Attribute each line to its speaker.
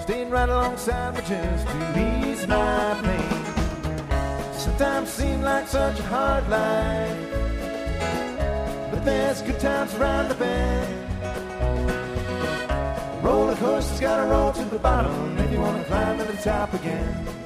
Speaker 1: staying right alongside me just to ease my pain. Sometimes seem like such a hard life, but there's good times around the bend. Roller coaster's gotta roll to the bottom if you wanna climb to the top again.